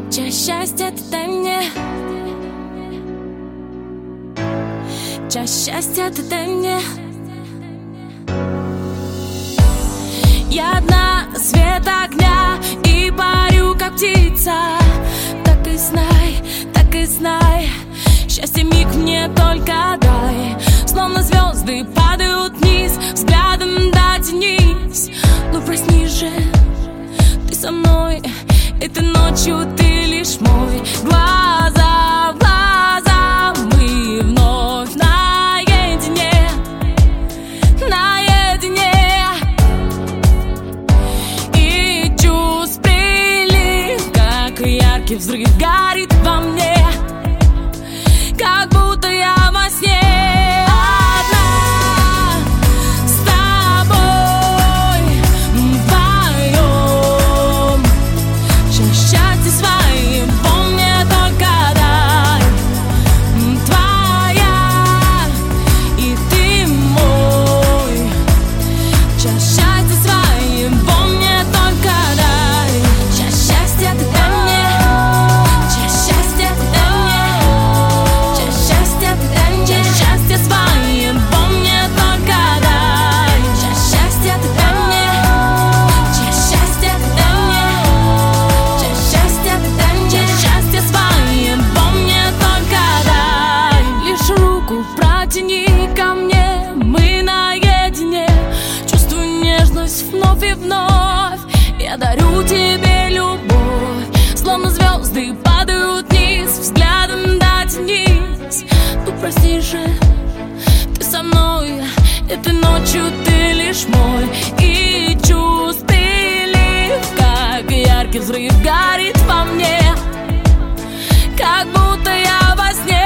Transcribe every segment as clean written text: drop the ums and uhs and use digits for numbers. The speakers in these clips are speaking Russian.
Часть счастья ты дай мне. Часть счастья ты дай мне. Я одна, свет огня, и парю, как птица. Так и знай, счастье миг мне только дай. Словно звезды падают вниз, взглядом дотянись. Ну проснись же, ты со мной, этой ночью ты лишь мой. Глаза в глаза, мы вновь наедине, наедине. И чувств прилив, как яркий взрыв, горит во мне, как будто я во сне. Протяни ко мне, мы наедине. Чувствую нежность вновь и вновь. Я дарю тебе любовь. Словно звезды падают вниз, взглядом дотянись. Ну прости же, ты со мной, этой ночью ты лишь мой. И чувств прилив, как яркий взрыв, горит во мне, как будто я во сне.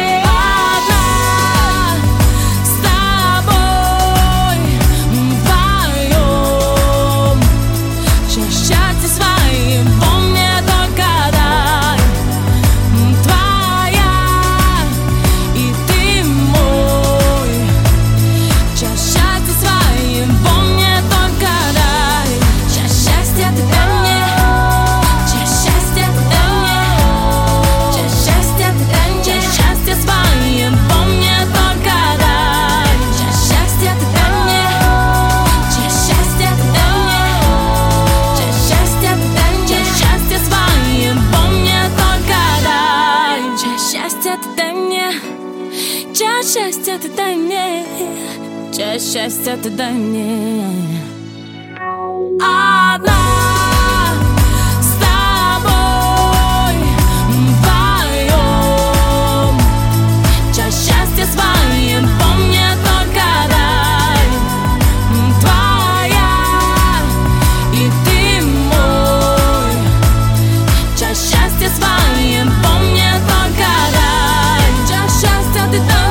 Часть счастья ты дай мне, часть счастья ты дай мне. Одна с тобой вдвоем, часть счастья своим помни только дай. Твоя и ты мой, часть счастья своим помни только дай. Часть счастья ты дай.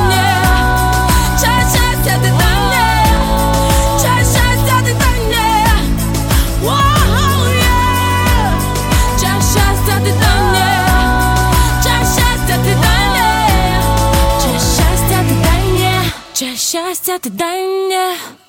Часть счастья ты дай мне.